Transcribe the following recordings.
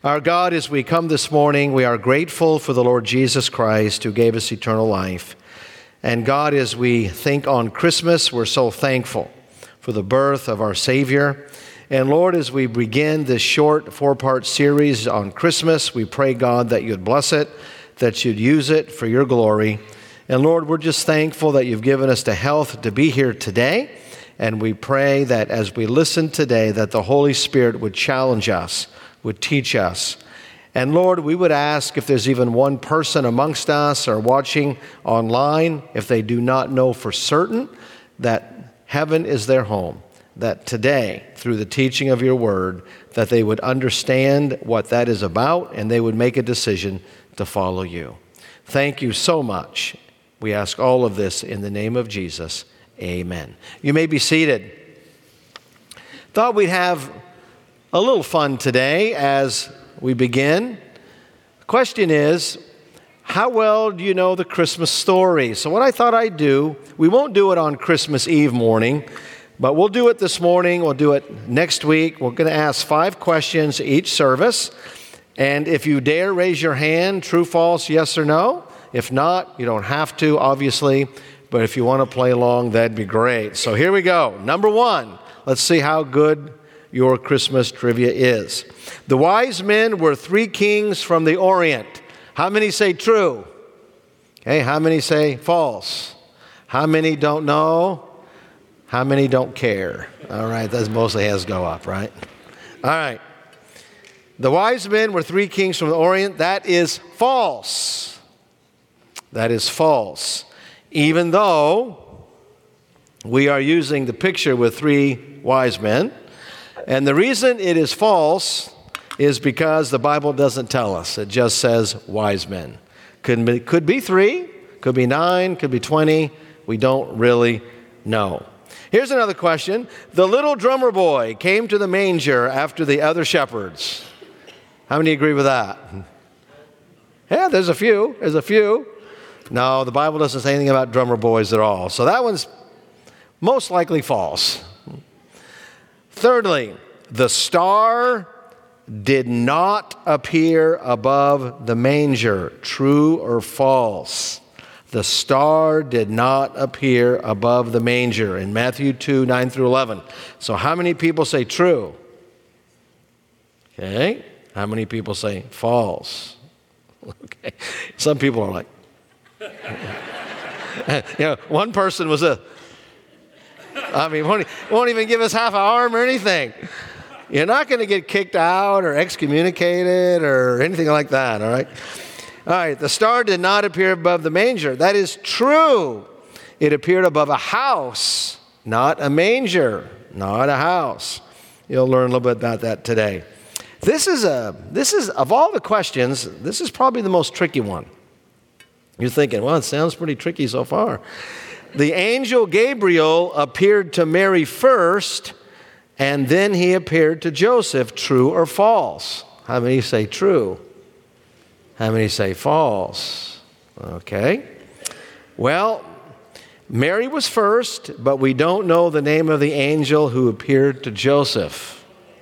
Our God, as we come this morning, we are grateful for the Lord Jesus Christ who gave us eternal life. And God, as we think on Christmas, we're so thankful for the birth of our Savior. And Lord, as we begin this short 4-part series on Christmas, we pray, God, that you'd bless it, that you'd use it for your glory. And Lord, we're just thankful that you've given us the health to be here today. And we pray that as we listen today, that the Holy Spirit would challenge us, would teach us. And Lord, we would ask if there's even one person amongst us or watching online, if they do not know for certain that heaven is their home, that today, through the teaching of your word, that they would understand what that is about and they would make a decision to follow you. Thank you so much. We ask all of this in the name of Jesus. Amen. You may be seated. Thought we'd have a little fun today as we begin. The question is, how well do you know the Christmas story? So what I thought I'd do, we won't do it on Christmas Eve morning, but we'll do it this morning. We'll do it next week. We're going to ask 5 questions each service. And if you dare raise your hand, true, false, yes or no. If not, you don't have to, obviously. But if you want to play along, that'd be great. So here we go. Number 1, let's see how good your Christmas trivia is. The wise men were 3 kings from the Orient. How many say true? Okay, how many say false? How many don't know? How many don't care? All right, that's mostly hands go up, right? All right. The wise men were 3 kings from the Orient. That is false. That is false. Even though we are using the picture with 3 wise men. And the reason it is false is because the Bible doesn't tell us. It just says wise men. Could be 3, could be 9, could be 20. We don't really know. Here's another question. The little drummer boy came to the manger after the other shepherds. How many agree with that? Yeah, there's a few. There's a few. No, the Bible doesn't say anything about drummer boys at all. So that one's most likely false. Thirdly, the star did not appear above the manger. True or false? The star did not appear above the manger in Matthew 2, 9 through 11. So how many people say true? Okay. How many people say false? Okay. Some people are like, one person was won't even give us half an arm or anything. You're not going to get kicked out or excommunicated or anything like that, all right? All right, the star did not appear above the manger. That is true. It appeared above a house, not a manger, not a house. You'll learn a little bit about that today. This is of all the questions, this is probably the most tricky one. You're thinking, well, it sounds pretty tricky so far. The angel Gabriel appeared to Mary first, and then he appeared to Joseph. True or false? How many say true? How many say false? Okay. Well, Mary was first, but we don't know the name of the angel who appeared to Joseph.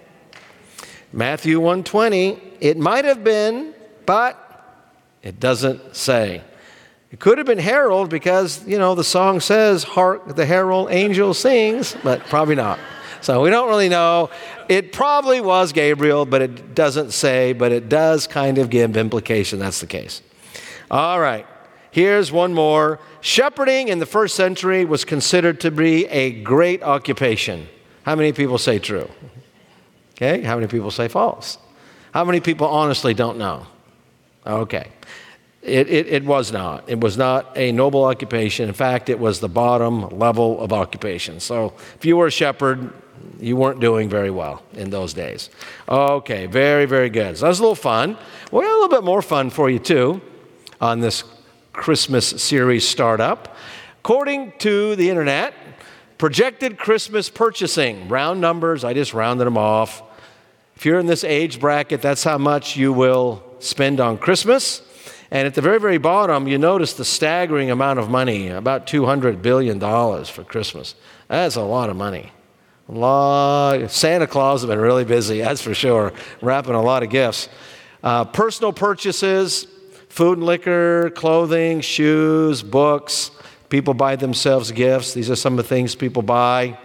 Matthew 1:20, it might have been, but it doesn't say. It could have been herald because, the song says, hark, the herald angel sings, but probably not. So we don't really know. It probably was Gabriel, but it doesn't say, but it does kind of give implication that's the case. All right, here's one more. Shepherding in the first century was considered to be a great occupation. How many people say true? Okay, how many people say false? How many people honestly don't know? Okay. It was not. It was not a noble occupation. In fact, it was the bottom level of occupation. So if you were a shepherd, you weren't doing very well in those days. Okay, very, very good. So that was a little fun. Well, a little bit more fun for you too on this Christmas series startup. According to the internet, projected Christmas purchasing, round numbers, I just rounded them off. If you're in this age bracket, that's how much you will spend on Christmas. And at the very, very bottom, you notice the staggering amount of money, about $200 billion for Christmas. That's a lot of money. Santa Claus has been really busy, that's for sure, wrapping a lot of gifts. Personal purchases, food and liquor, clothing, shoes, books. People buy themselves gifts. These are some of the things people buy.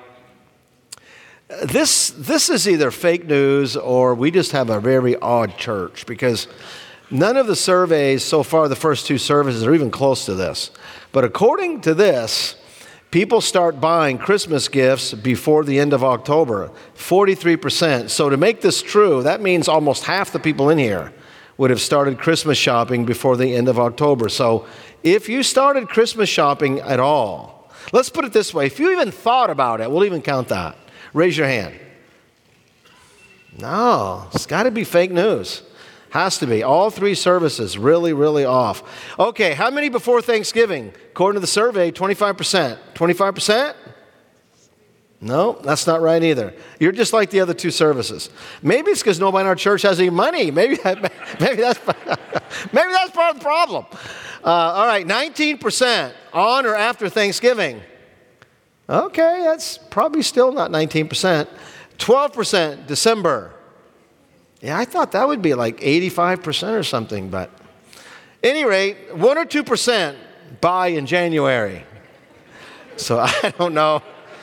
This is either fake news or we just have a very odd church, because none of the surveys so far, the first two services, are even close to this. But according to this, people start buying Christmas gifts before the end of October, 43%. So to make this true, that means almost half the people in here would have started Christmas shopping before the end of October. So if you started Christmas shopping at all, let's put it this way, if you even thought about it, we'll even count that. Raise your hand. No, it's got to be fake news. Has to be. All three services, really, really off. Okay, how many before Thanksgiving? According to the survey, 25%. 25%? No, that's not right either. You're just like the other two services. Maybe it's because nobody in our church has any money. Maybe that's part of the problem. All right, 19% on or after Thanksgiving. Okay, that's probably still not 19%. 12% December. Yeah, I thought that would be like 85% or something, but at any rate, 1 or 2% buy in January. So I don't know.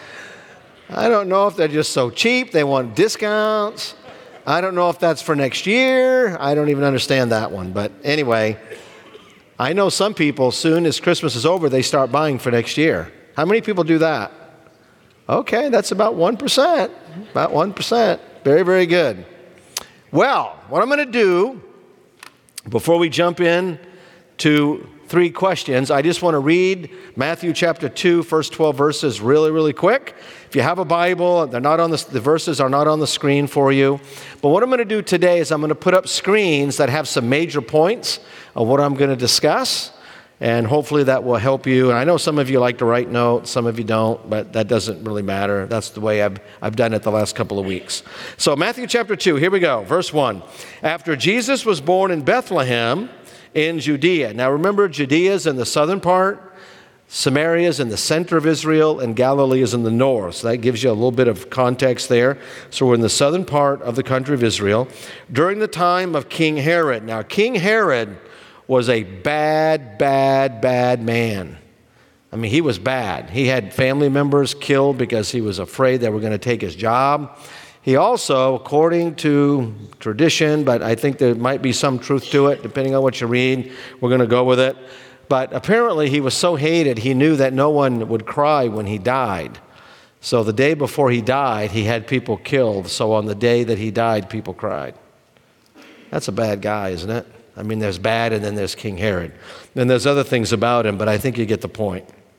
I don't know if they're just so cheap, they want discounts. I don't know if that's for next year. I don't even understand that one. But anyway, I know some people, soon as Christmas is over, they start buying for next year. How many people do that? Okay, that's about 1%. About 1%. Very, very good. Well, what I'm going to do, before we jump in to three questions, I just want to read Matthew chapter 2, first 12 verses really, really quick. If you have a Bible, they're not on the verses are not on the screen for you. But what I'm going to do today is I'm going to put up screens that have some major points of what I'm going to discuss. And hopefully that will help you. And I know some of you like to write notes, some of you don't, but that doesn't really matter. That's the way I've done it the last couple of weeks. So Matthew chapter 2, here we go. Verse 1. After Jesus was born in Bethlehem in Judea. Now remember, Judea is in the southern part, Samaria is in the center of Israel, and Galilee is in the north. So that gives you a little bit of context there. So we're in the southern part of the country of Israel. During the time of King Herod. Now King Herod was a bad man. I mean, he was bad. He had family members killed because he was afraid they were going to take his job. He also, according to tradition, but I think there might be some truth to it, depending on what you read, we're going to go with it. But apparently he was so hated, he knew that no one would cry when he died. So the day before he died, he had people killed. So on the day that he died, people cried. That's a bad guy, isn't it? I mean, there's bad and then there's King Herod. Then there's other things about him, but I think you get the point.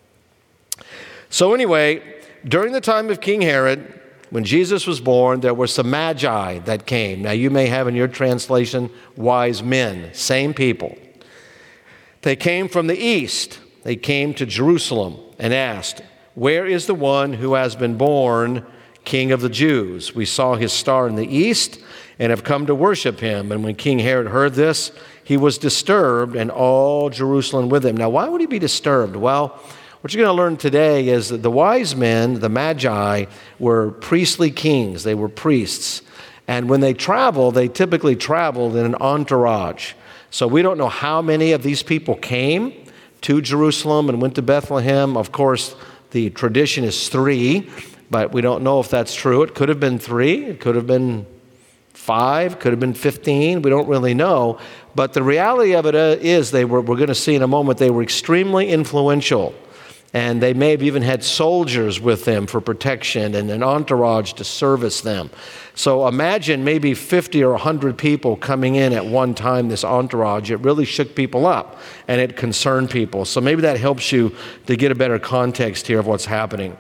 So anyway, during the time of King Herod, when Jesus was born, there were some magi that came. Now you may have in your translation, wise men, same people. They came from the east. They came to Jerusalem and asked, "Where is the one who has been born King of the Jews? We saw his star in the east and have come to worship him." And when King Herod heard this, he was disturbed, and all Jerusalem with him. Now, why would he be disturbed? Well, what you're going to learn today is that the wise men, the magi, were priestly kings. They were priests. And when they traveled, they typically traveled in an entourage. So we don't know how many of these people came to Jerusalem and went to Bethlehem. Of course, the tradition is 3, but we don't know if that's true. It could have been 3. It could have been 5, could have been 15. We don't really know. But the reality of it is we're going to see in a moment, they were extremely influential. And they may have even had soldiers with them for protection and an entourage to service them. So imagine maybe 50 or 100 people coming in at one time, this entourage. It really shook people up and it concerned people. So maybe that helps you to get a better context here of what's happening.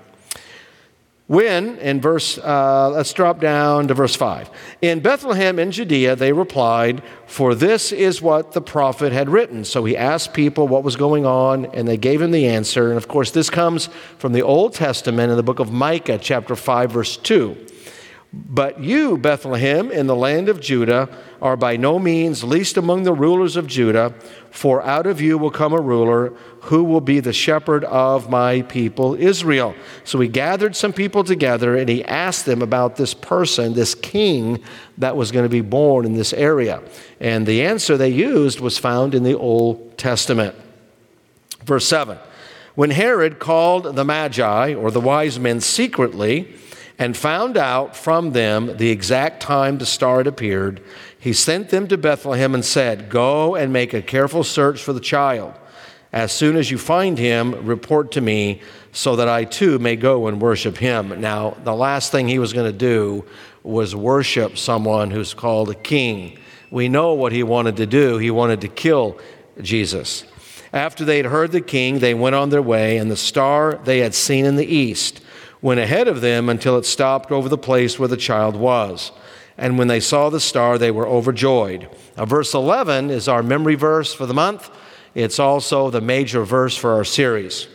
When, in let's drop down to verse 5. In Bethlehem in Judea, they replied, "For this is what the prophet had written." So he asked people what was going on, and they gave him the answer. And of course, this comes from the Old Testament in the book of Micah, chapter 5, verse 2. But you, Bethlehem, in the land of Judah, are by no means least among the rulers of Judah, for out of you will come a ruler who will be the shepherd of my people Israel. So he gathered some people together and he asked them about this person, this king that was going to be born in this area. And the answer they used was found in the Old Testament. Verse 7, when Herod called the Magi, or the wise men, secretly, and found out from them the exact time the star had appeared, he sent them to Bethlehem and said, go and make a careful search for the child. As soon as you find him, report to me so that I too may go and worship him. Now, the last thing he was going to do was worship someone who's called a king. We know what he wanted to do. He wanted to kill Jesus. After they had heard the king, they went on their way, and the star they had seen in the east went ahead of them until it stopped over the place where the child was. And when they saw the star, they were overjoyed. Now, verse 11 is our memory verse for the month. It's also the major verse for our series.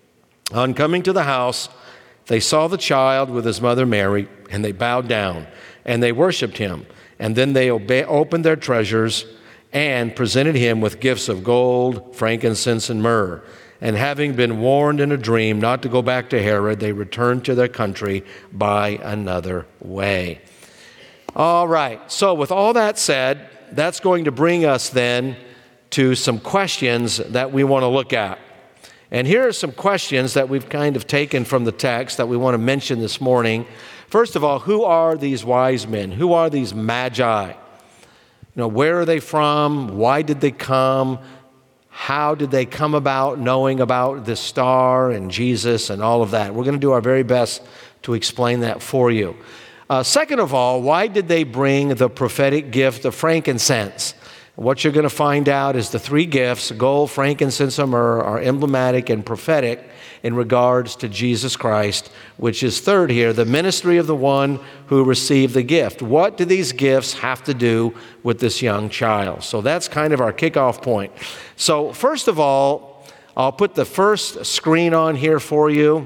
On coming to the house, they saw the child with his mother Mary, and they bowed down, and they worshiped him. And then they opened their treasures and presented him with gifts of gold, frankincense, and myrrh. And having been warned in a dream not to go back to Herod, they returned to their country by another way. All right, so with all that said, that's going to bring us then to some questions that we want to look at. And here are some questions that we've kind of taken from the text that we want to mention this morning. First of all, who are these wise men? Who are these magi? Where are they from? Why did they come? How did they come about knowing about the star and Jesus and all of that? We're going to do our very best to explain that for you. Second of all, why did they bring the prophetic gift of frankincense? What you're going to find out is the three gifts, gold, frankincense, and myrrh, are emblematic and prophetic in regards to Jesus Christ, which is third here, the ministry of the one who received the gift. What do these gifts have to do with this young child? So that's kind of our kickoff point. So first of all, I'll put the first screen on here for you,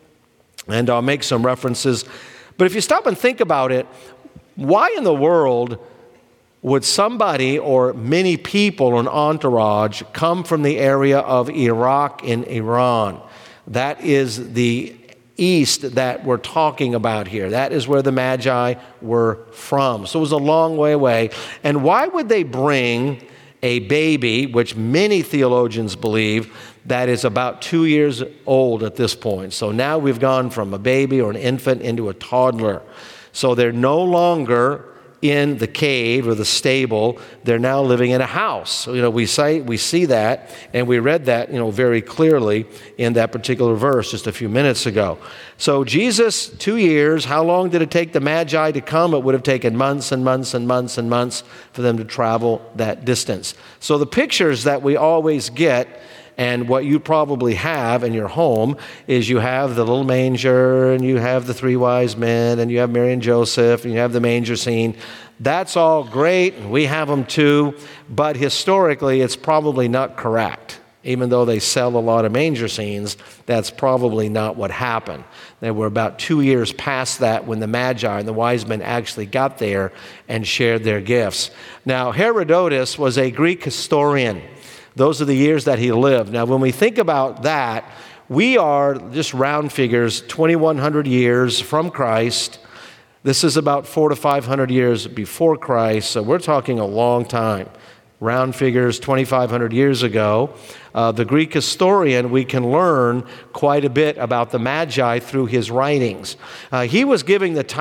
and I'll make some references. But if you stop and think about it, why in the world would somebody or many people, an entourage, come from the area of Iraq and Iran? That is the east that we're talking about here. That is where the Magi were from. So it was a long way away. And why would they bring a baby, which many theologians believe that is about 2 years old at this point? So now we've gone from a baby or an infant into a toddler. So they're no longer in the cave or the stable. They're now living in a house. So, we see that, and we read that, very clearly in that particular verse just a few minutes ago. So Jesus, 2 years, how long did it take the Magi to come? It would have taken months and months and months and months for them to travel that distance. So the pictures that we always get, and what you probably have in your home, is you have the little manger, and you have the three wise men, and you have Mary and Joseph, and you have the manger scene. That's all great, and we have them too, but historically it's probably not correct. Even though they sell a lot of manger scenes, that's probably not what happened. They were about 2 years past that when the Magi and the wise men actually got there and shared their gifts. Now, Herodotus was a Greek historian. Those are the years that he lived. Now, when we think about that, we are, just round figures, 2,100 years from Christ. This is about 400 to 500 years before Christ, so we're talking a long time. Round figures, 2,500 years ago. The Greek historian, we can learn quite a bit about the Magi through his writings. He was given the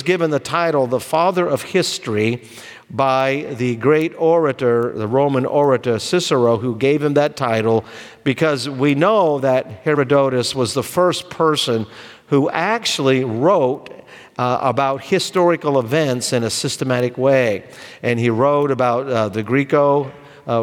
title, the Father of History, by the great orator, the Roman orator Cicero, who gave him that title because we know that Herodotus was the first person who actually wrote about historical events in a systematic way. And he wrote about the Greco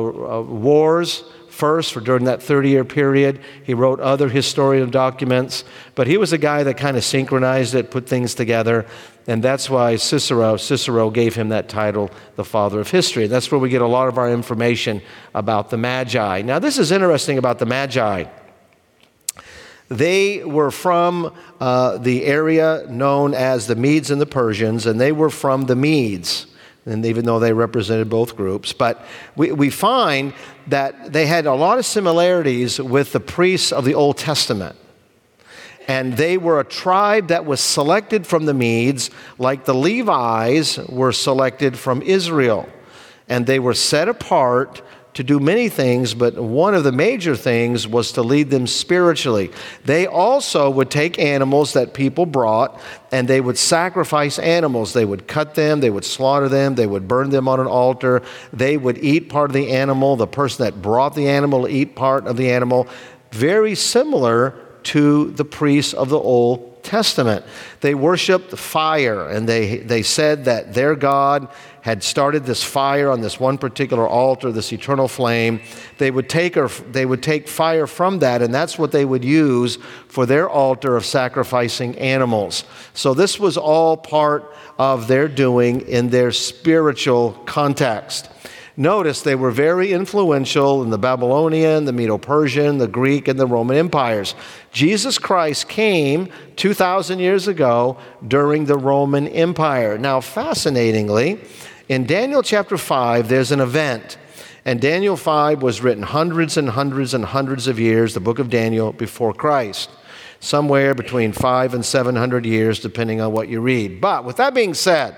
wars first during that 30-year period. He wrote other historical documents, but he was a guy that kind of synchronized it, put things together, and that's why Cicero gave him that title, the Father of History. That's where we get a lot of our information about the Magi. Now, this is interesting about the Magi. They were from the area known as the Medes and the Persians, and they were from the Medes, and even though they represented both groups. But we find that they had a lot of similarities with the priests of the Old Testament. And they were a tribe that was selected from the Medes, like the Levites were selected from Israel. And they were set apart to do many things, but one of the major things was to lead them spiritually. They also would take animals that people brought, and they would sacrifice animals. They would cut them, they would slaughter them, they would burn them on an altar. They would eat part of the animal. The person that brought the animal would eat part of the animal. Very similar to the priests of the Old Testament. They worshiped fire, and they said that their God had started this fire on this one particular altar, this eternal flame. They would take fire from that, and that's what they would use for their altar of sacrificing animals. So this was all part of their doing in their spiritual context. Notice they were very influential in the Babylonian, the Medo-Persian, the Greek, and the Roman empires. Jesus Christ came 2,000 years ago during the Roman Empire. Now, fascinatingly, in Daniel chapter 5, there's an event. And Daniel 5 was written hundreds and hundreds and hundreds of years, the book of Daniel, before Christ. Somewhere between 500 and 700 years, depending on what you read. But with that being said,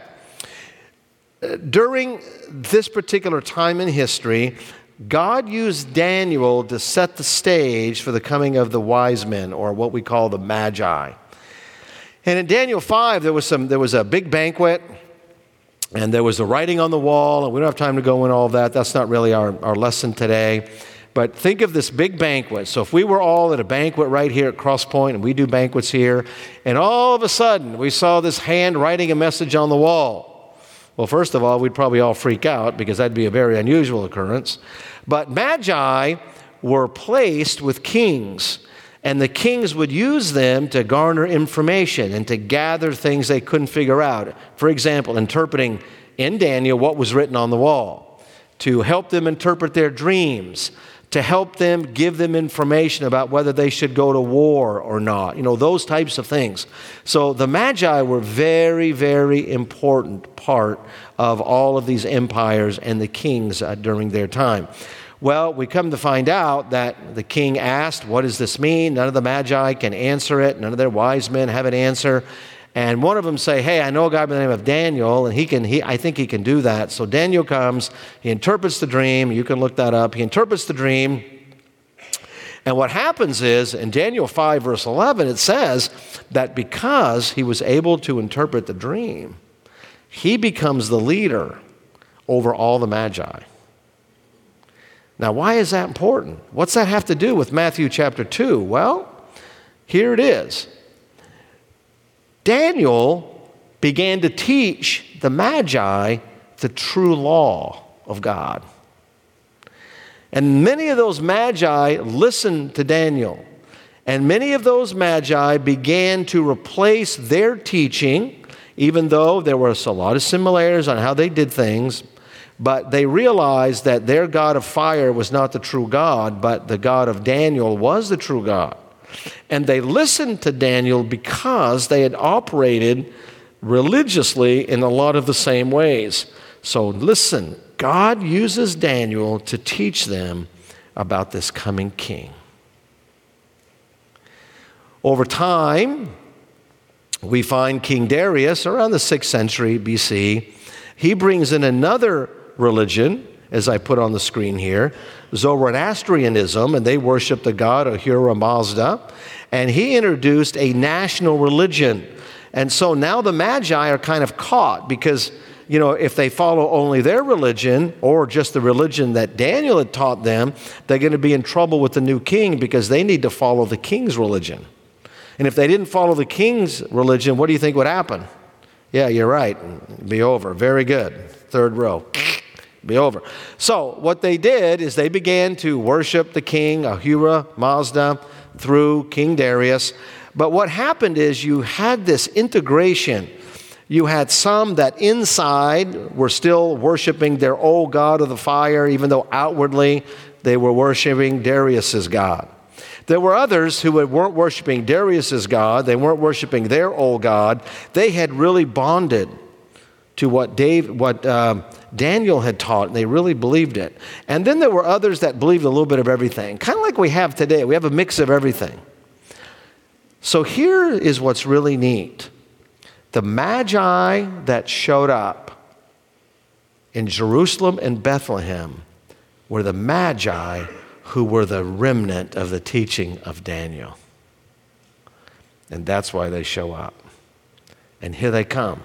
during this particular time in history, God used Daniel to set the stage for the coming of the wise men, or what we call the Magi. And in Daniel 5, there was a big banquet, and there was a writing on the wall, and we don't have time to go into all of that. That's not really our lesson today. But think of this big banquet. So if we were all at a banquet right here at Cross Point, and we do banquets here, and all of a sudden we saw this hand writing a message on the wall. Well, first of all, we'd probably all freak out because that'd be a very unusual occurrence. But Magi were placed with kings, and the kings would use them to garner information and to gather things they couldn't figure out. For example, interpreting in Daniel what was written on the wall, to help them interpret their dreams, to help them give them information about whether they should go to war or not, those types of things. So the Magi were very, very important part of all of these empires and the kings during their time. Well, we come to find out that the king asked, what does this mean? None of the Magi can answer it. None of their wise men have an answer. And one of them say, hey, I know a guy by the name of Daniel, and I think he can do that. So Daniel comes, he interprets the dream. You can look that up. He interprets the dream. And what happens is, in Daniel 5, verse 11, it says that because he was able to interpret the dream, he becomes the leader over all the Magi. Now, why is that important? What's that have to do with Matthew chapter 2? Well, here it is. Daniel began to teach the Magi the true law of God. And many of those Magi listened to Daniel. And many of those Magi began to replace their teaching, even though there was a lot of similarities on how they did things. But they realized that their God of fire was not the true God, but the God of Daniel was the true God. And they listened to Daniel because they had operated religiously in a lot of the same ways. So listen, God uses Daniel to teach them about this coming king. Over time, we find King Darius around the 6th century BC. He brings in another religion, as I put on the screen here, Zoroastrianism, and they worship the god Ahura Mazda, and he introduced a national religion. And so now the Magi are kind of caught because, if they follow only their religion or just the religion that Daniel had taught them, they're going to be in trouble with the new king because they need to follow the king's religion. And if they didn't follow the king's religion, what do you think would happen? Yeah, you're right. It'd be over. Very good. Third row. Be over. So what they did is they began to worship the king, Ahura Mazda, through King Darius. But what happened is you had this integration. You had some that inside were still worshiping their old god of the fire, even though outwardly they were worshiping Darius's God. There were others who weren't worshiping Darius's God. They weren't worshiping their old God. They had really bonded to what Daniel had taught, and they really believed it. And then there were others that believed a little bit of everything, kind of like we have today. We have a mix of everything. So here is what's really neat. The Magi that showed up in Jerusalem and Bethlehem were the Magi who were the remnant of the teaching of Daniel. And that's why they show up. And here they come.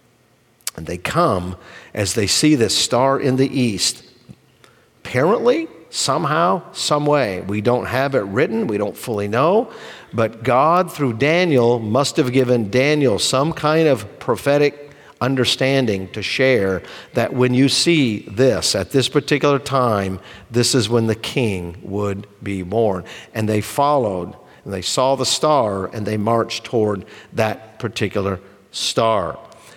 And they come as they see this star in the east. Apparently, somehow, some way. We don't have it written. We don't fully know. But God, through Daniel, must have given Daniel some kind of prophetic understanding to share that when you see this at this particular time, this is when the king would be born. And they followed, and they saw the star, and they marched toward that particular star.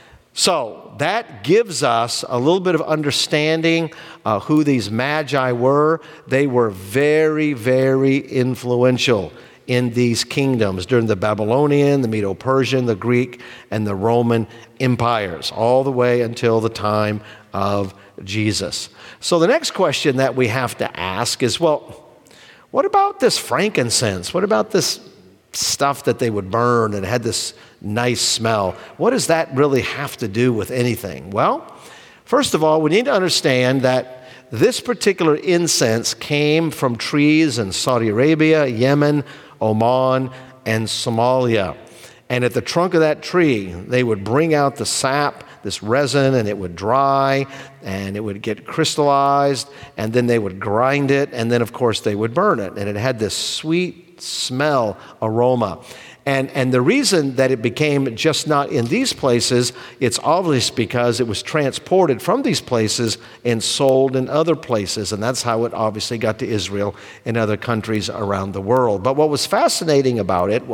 So that gives us a little bit of understanding who these Magi were. They were very, very influential in these kingdoms during the Babylonian, the Medo-Persian, the Greek, and the Roman empires, all the way until the time of Jesus. So the next question that we have to ask is, well, what about this frankincense? What about this stuff that they would burn and had this nice smell? What does that really have to do with anything? Well, first of all, we need to understand that this particular incense came from trees in Saudi Arabia, Yemen, Oman, and Somalia. And at the trunk of that tree, they would bring out the sap, this resin, and it would dry, and it would get crystallized, and then they would grind it, and then, of course, they would burn it. And it had this sweet smell, aroma. And the reason that it became just not in these places, it's obvious because it was transported from these places and sold in other places. And that's how it obviously got to Israel and other countries around the world. But what was fascinating about it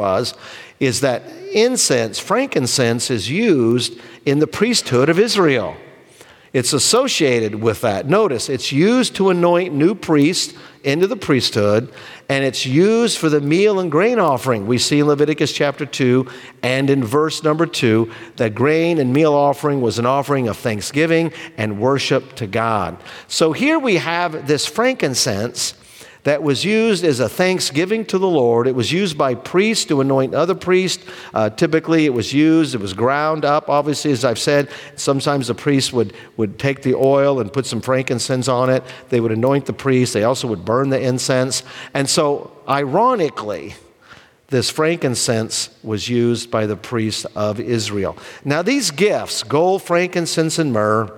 is that incense, frankincense, is used in the priesthood of Israel. It's associated with that. Notice, it's used to anoint new priests into the priesthood, and it's used for the meal and grain offering. We see in Leviticus chapter 2 and in verse number 2 that grain and meal offering was an offering of thanksgiving and worship to God. So here we have this frankincense that was used as a thanksgiving to the Lord. It was used by priests to anoint other priests. Typically it was ground up, obviously, as I've said. Sometimes the priest would take the oil and put some frankincense on it. They would anoint the priest. They also would burn the incense. And so, ironically, this frankincense was used by the priests of Israel. Now these gifts, gold, frankincense, and myrrh,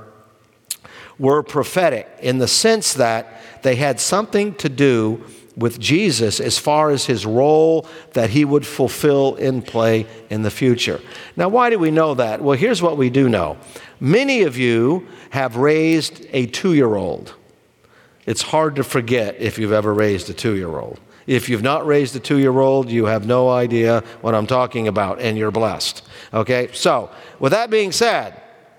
were prophetic in the sense that they had something to do with Jesus as far as his role that he would fulfill and play in the future. Now, why do we know that? Well, here's what we do know. Many of you have raised a 2-year-old. It's hard to forget if you've ever raised a 2-year-old. If you've not raised a 2-year-old, you have no idea what I'm talking about, and you're blessed. Okay? So, with that being said,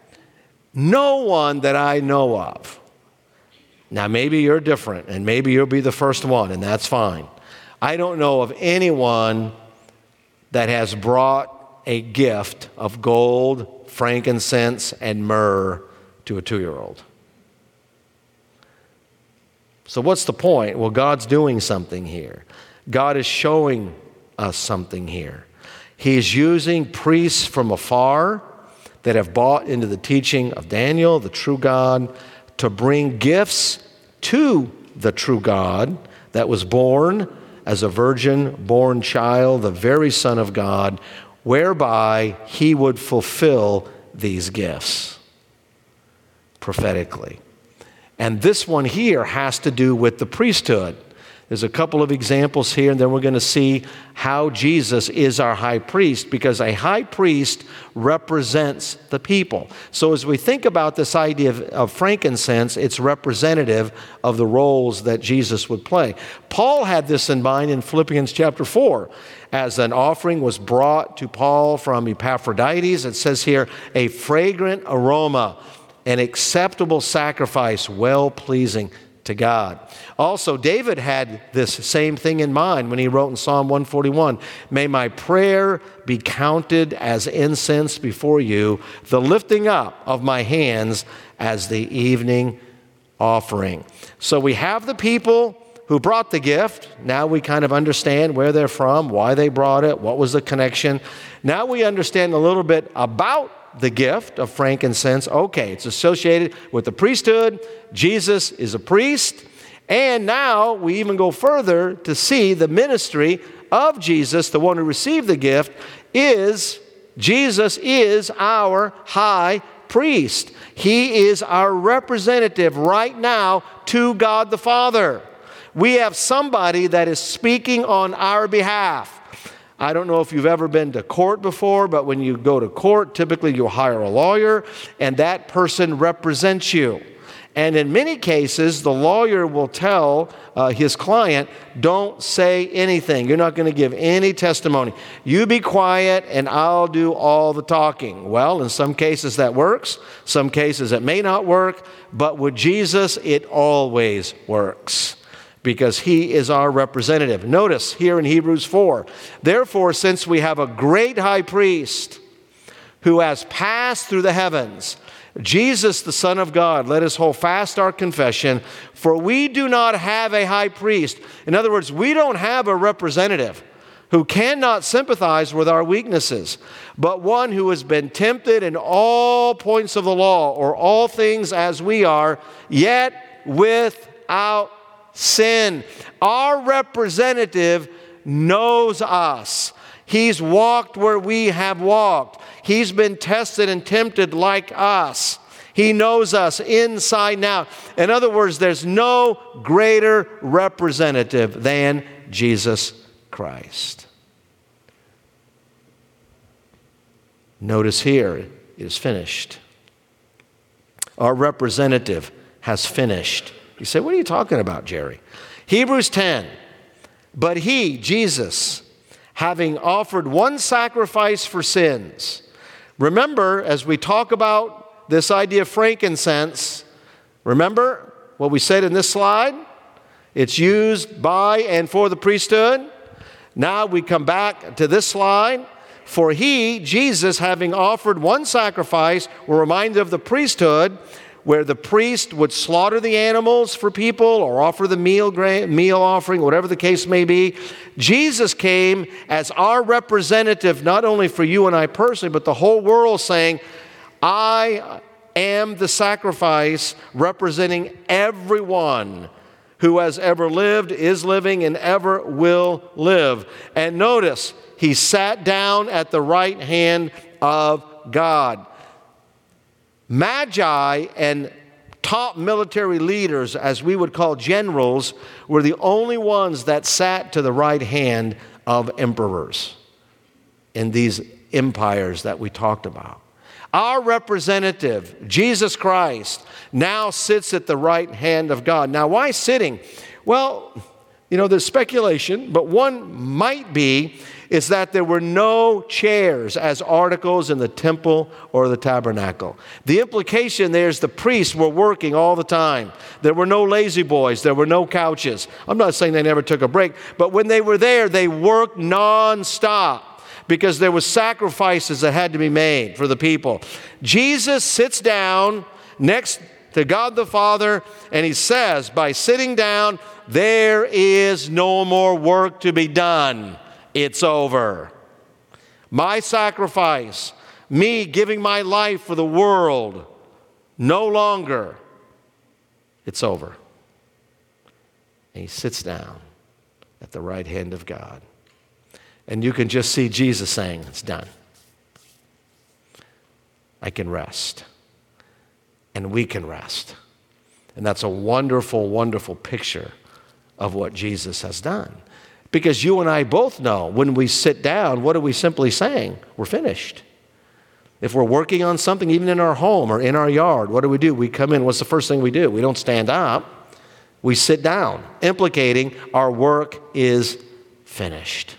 no one that I know of, now maybe you're different, and maybe you'll be the first one, and that's fine. I don't know of anyone that has brought a gift of gold, frankincense, and myrrh to a 2-year-old. So what's the point? Well, God's doing something here. God is showing us something here. He's using priests from afar that have bought into the teaching of Daniel, the true God, to bring gifts to the true God that was born as a virgin-born child, the very Son of God, whereby he would fulfill these gifts prophetically. And this one here has to do with the priesthood. There's a couple of examples here, and then we're going to see how Jesus is our high priest, because a high priest represents the people. So as we think about this idea of frankincense, it's representative of the roles that Jesus would play. Paul had this in mind in Philippians chapter 4. As an offering was brought to Paul from Epaphroditus, it says here, a fragrant aroma, an acceptable sacrifice, well-pleasing to God. Also, David had this same thing in mind when he wrote in Psalm 141, "May my prayer be counted as incense before you, the lifting up of my hands as the evening offering." So we have the people who brought the gift. Now we kind of understand where they're from, why they brought it, what was the connection. Now we understand a little bit about the gift of frankincense. Okay, it's associated with the priesthood. Jesus is a priest. And now we even go further to see the ministry of Jesus, the one who received the gift, is Jesus is our high priest. He is our representative right now to God the Father. We have somebody that is speaking on our behalf. I don't know if you've ever been to court before, but when you go to court, typically you'll hire a lawyer, and that person represents you. And in many cases, the lawyer will tell his client, don't say anything. You're not going to give any testimony. You be quiet, and I'll do all the talking. Well, in some cases that works. Some cases it may not work. But with Jesus, it always works, because he is our representative. Notice here in Hebrews 4, "Therefore, since we have a great high priest who has passed through the heavens, Jesus, the Son of God, let us hold fast our confession, for we do not have a high priest." In other words, we don't have a representative who cannot sympathize with our weaknesses, but one who has been tempted in all points of the law, or all things as we are, yet without sin. Our representative knows us. He's walked where we have walked. He's been tested and tempted like us. He knows us inside and out. In other words, there's no greater representative than Jesus Christ. Notice here, it is finished. Our representative has finished. You say, what are you talking about, Jerry? Hebrews 10, "But he," Jesus, "having offered one sacrifice for sins." Remember, as we talk about this idea of frankincense, remember what we said in this slide? It's used by and for the priesthood. Now we come back to this slide. "For he," Jesus, "having offered one sacrifice," we're reminded of the priesthood, where the priest would slaughter the animals for people or offer the meal offering, whatever the case may be. Jesus came as our representative, not only for you and I personally, but the whole world, saying, "I am the sacrifice representing everyone who has ever lived, is living, and ever will live." And notice, he sat down at the right hand of God. Magi and top military leaders, as we would call generals, were the only ones that sat to the right hand of emperors in these empires that we talked about. Our representative, Jesus Christ, now sits at the right hand of God. Now, why sitting? Well, there's speculation, but one might be is that there were no chairs as articles in the temple or the tabernacle. The implication there is the priests were working all the time. There were no lazy boys. There were no couches. I'm not saying they never took a break, but when they were there, they worked nonstop because there were sacrifices that had to be made for the people. Jesus sits down next to God the Father, and he says, by sitting down, there is no more work to be done. It's over. My sacrifice, me giving my life for the world, no longer. It's over. And he sits down at the right hand of God. And you can just see Jesus saying, it's done. I can rest. And we can rest. And that's a wonderful, wonderful picture of what Jesus has done. Because you and I both know when we sit down, what are we simply saying? We're finished. If we're working on something, even in our home or in our yard, what do? We come in, what's the first thing we do? We don't stand up. We sit down, implicating our work is finished.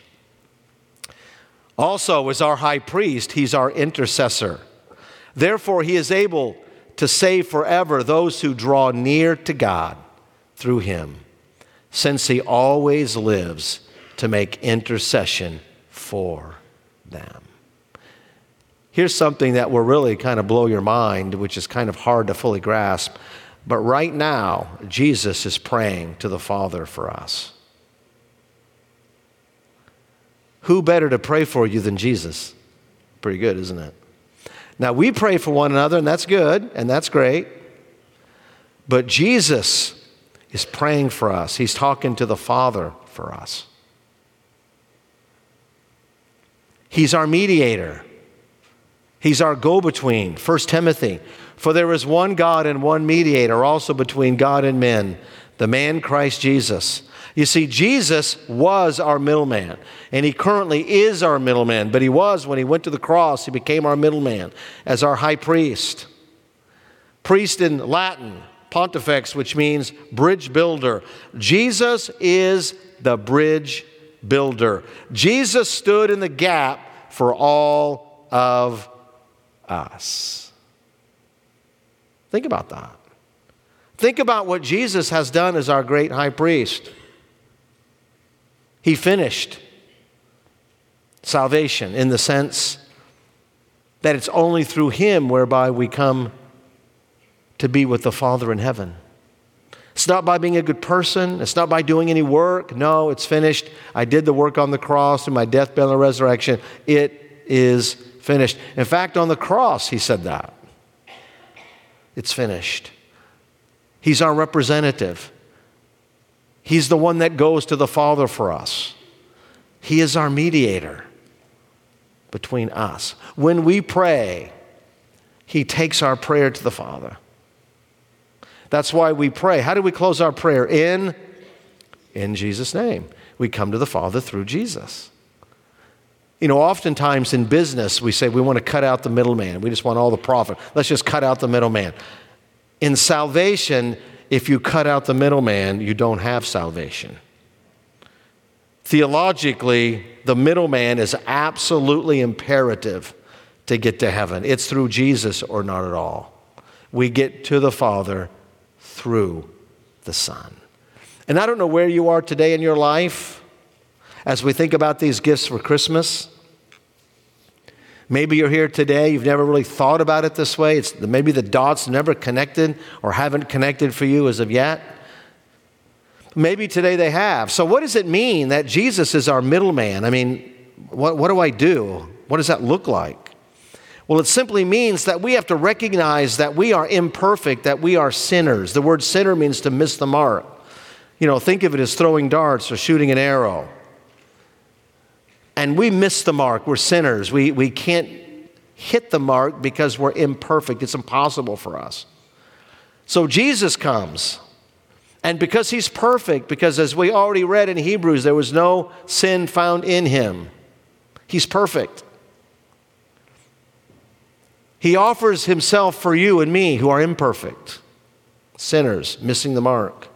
Also, as our high priest, he's our intercessor. Therefore, he is able to save forever those who draw near to God through him, since he always lives to make intercession for them. Here's something that will really kind of blow your mind, which is kind of hard to fully grasp. But right now, Jesus is praying to the Father for us. Who better to pray for you than Jesus? Pretty good, isn't it? Now, we pray for one another, and that's good, and that's great. But Jesus is praying for us. He's talking to the Father for us. He's our mediator. He's our go-between. 1 Timothy, for there is one God and one mediator also between God and men, the man Christ Jesus. You see, Jesus was our middleman, and he currently is our middleman, but he was when he went to the cross, he became our middleman as our high priest. Priest in Latin, pontifex, which means bridge builder. Jesus is the bridge builder. Jesus stood in the gap for all of us. Think about that. Think about what Jesus has done as our great high priest. He finished salvation in the sense that it's only through him whereby we come to be with the Father in heaven. It's not by being a good person. It's not by doing any work. No, it's finished. I did the work on the cross and my death, burial, and resurrection. It is finished. In fact, on the cross, he said that. It's finished. He's our representative. He's the one that goes to the Father for us. He is our mediator between us. When we pray, he takes our prayer to the Father. That's why we pray. How do we close our prayer? In Jesus' name. We come to the Father through Jesus. You know, oftentimes in business, we say we want to cut out the middleman. We just want all the profit. Let's just cut out the middleman. In salvation, if you cut out the middleman, you don't have salvation. Theologically, the middleman is absolutely imperative to get to heaven. It's through Jesus or not at all. We get to the Father through the Son. And I don't know where you are today in your life as we think about these gifts for Christmas. Maybe you're here today, you've never really thought about it this way. Maybe the dots never connected or haven't connected for you as of yet. Maybe today they have. So what does it mean that Jesus is our middleman? I mean, what do I do? What does that look like? Well, it simply means that we have to recognize that we are imperfect, that we are sinners. The word sinner means to miss the mark. You know, think of it as throwing darts or shooting an arrow. And we miss the mark. We're sinners. We can't hit the mark because we're imperfect. It's impossible for us. So Jesus comes. And because he's perfect, because as we already read in Hebrews, there was no sin found in him. He's perfect. He offers himself for you and me who are imperfect, sinners, missing the mark.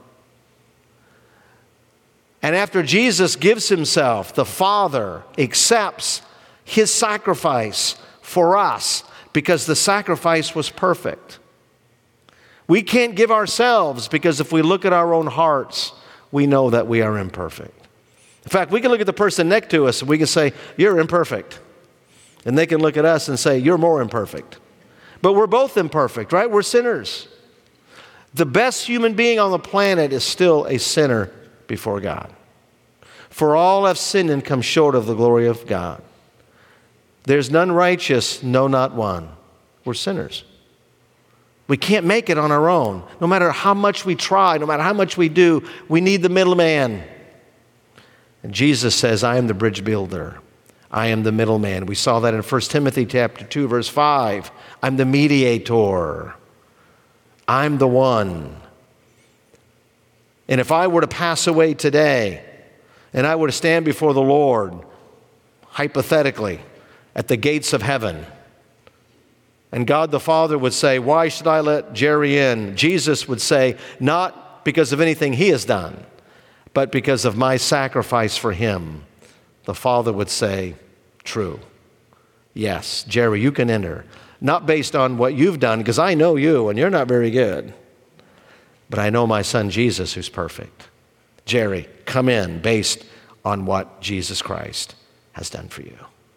And after Jesus gives himself, the Father accepts his sacrifice for us because the sacrifice was perfect. We can't give ourselves because if we look at our own hearts, we know that we are imperfect. In fact, we can look at the person next to us and we can say, "You're imperfect." And they can look at us and say, "You're more imperfect." But we're both imperfect, right? We're sinners. The best human being on the planet is still a sinner before God. For all have sinned and come short of the glory of God. There's none righteous, no, not one. We're sinners. We can't make it on our own. No matter how much we try, no matter how much we do, we need the middleman. And Jesus says, "I am the bridge builder. I am the middleman." We saw that in 1 Timothy chapter 2, verse 5. I'm the mediator. I'm the one. And if I were to pass away today, and I were to stand before the Lord, hypothetically, at the gates of heaven, and God the Father would say, "Why should I let Jerry in?" Jesus would say, "Not because of anything he has done, but because of my sacrifice for him." The Father would say, "True. Yes, Jerry, you can enter." Not based on what you've done, because I know you, and you're not very good. But I know my son Jesus who's perfect. Jerry, come in based on what Jesus Christ has done for you.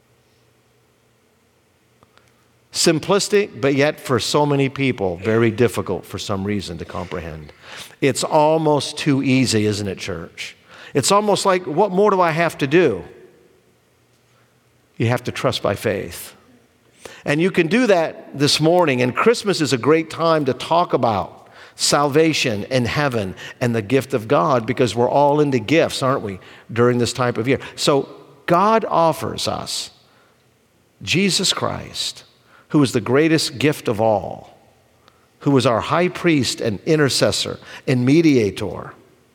Simplistic, but yet for so many people, very difficult for some reason to comprehend. It's almost too easy, isn't it, church? It's almost like, what more do I have to do? You have to trust by faith. And you can do that this morning, and Christmas is a great time to talk about salvation and heaven and the gift of God, because we're all into gifts, aren't we, during this type of year. So God offers us Jesus Christ, who is the greatest gift of all, who is our high priest and intercessor and mediator.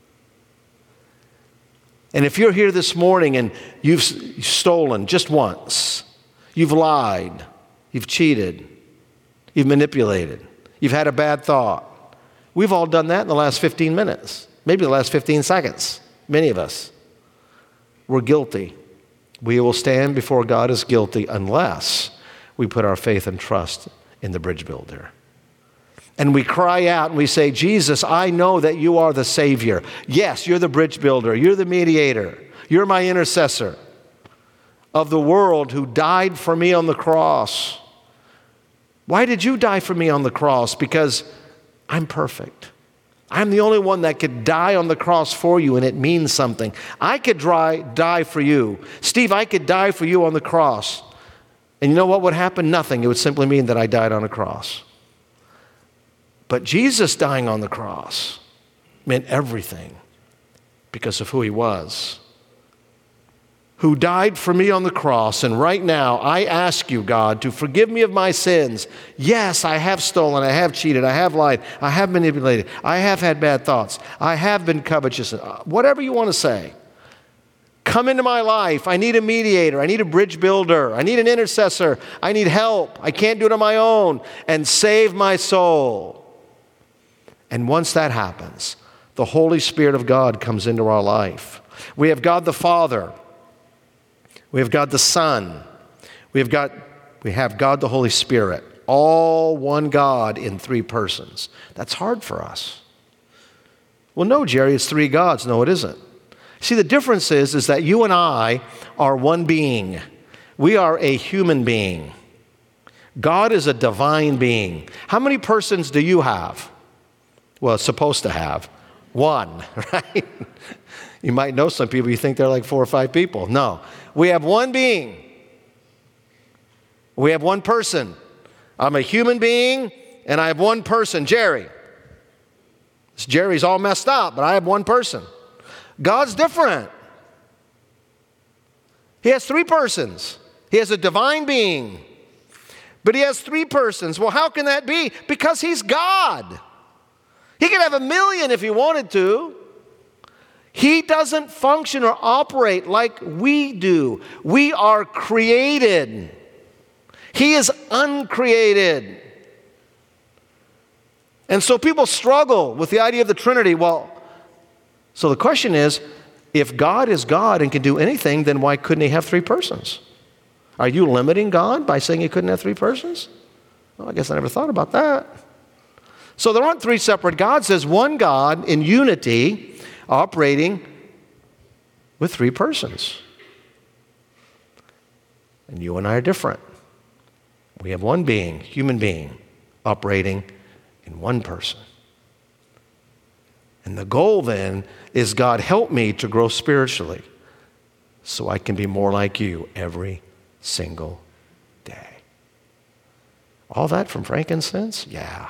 And if you're here this morning and you've stolen just once, you've lied, you've cheated, you've manipulated, you've had a bad thought. We've all done that in the last 15 minutes, maybe the last 15 seconds, many of us. We're guilty. We will stand before God as guilty unless we put our faith and trust in the bridge builder. And we cry out and we say, Jesus, I know that you are the Savior. Yes, you're the bridge builder. You're the mediator. You're my intercessor of the world who died for me on the cross. Why did you die for me on the cross? Because I'm perfect. I'm the only one that could die on the cross for you, and it means something. I could die for you. Steve, I could die for you on the cross. And you know what would happen? Nothing. It would simply mean that I died on a cross. But Jesus dying on the cross meant everything because of who he was. Who died for me on the cross. And right now, I ask you, God, to forgive me of my sins. Yes, I have stolen, I have cheated, I have lied, I have manipulated, I have had bad thoughts, I have been covetous, whatever you want to say. Come into my life. I need a mediator. I need a bridge builder. I need an intercessor. I need help. I can't do it on my own. And save my soul. And once that happens, the Holy Spirit of God comes into our life. We have God the Father. We have God the Son. We have God the Holy Spirit. All one God in three persons. That's hard for us. Well, no, Jerry, it's three gods. No, it isn't. See, the difference is that you and I are one being. We are a human being. God is a divine being. How many persons do you have? Well, it's supposed to have. One, right? You might know some people, you think they're like 4 or 5 people. No, we have one being. We have one person. I'm a human being, and I have one person, Jerry. Jerry's all messed up, but I have one person. God's different. He has 3 persons. He has a divine being, but he has 3 persons. Well, how can that be? Because he's God. He could have 1 million if he wanted to. He doesn't function or operate like we do. We are created. He is uncreated. And so people struggle with the idea of the Trinity. Well, so the question is, if God is God and can do anything, then why couldn't he have 3 persons? Are you limiting God by saying he couldn't have 3 persons? Well, I guess I never thought about that. So there aren't 3 separate gods. There's one God in unity operating with 3 persons. And you and I are different. We have one being, human being, operating in one person. And the goal then is, God, help me to grow spiritually so I can be more like you every single day. All that from frankincense? Yeah.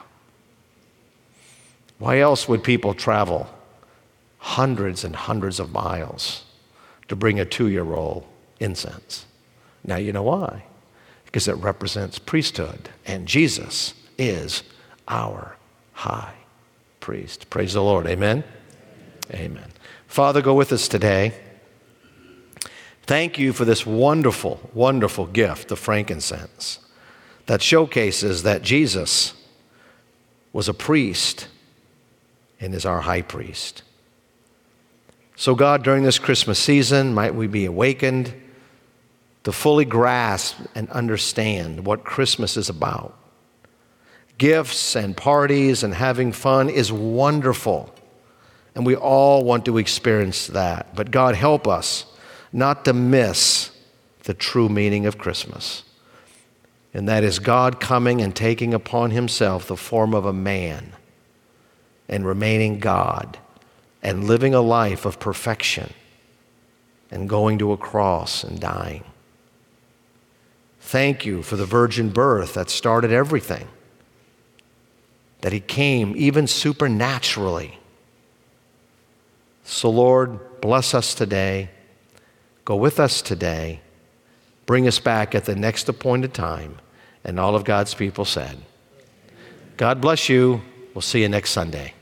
Why else would people travel hundreds and hundreds of miles to bring a 2-year-old incense? Now you know why. Because it represents priesthood, and Jesus is our high priest. Praise the Lord. Amen? Amen. Father, go with us today. Thank you for this wonderful, wonderful gift of frankincense that showcases that Jesus was a priest and is our high priest. So God, during this Christmas season, might we be awakened to fully grasp and understand what Christmas is about. gifts and parties and having fun is wonderful. And we all want to experience that. But God, help us not to miss the true meaning of Christmas. And that is God coming and taking upon himself the form of a man and remaining God and living a life of perfection and going to a cross and dying. Thank you for the virgin birth that started everything. That he came even supernaturally. So Lord, bless us today. Go with us today. Bring us back at the next appointed time. And all of God's people said, God bless you. We'll see you next Sunday.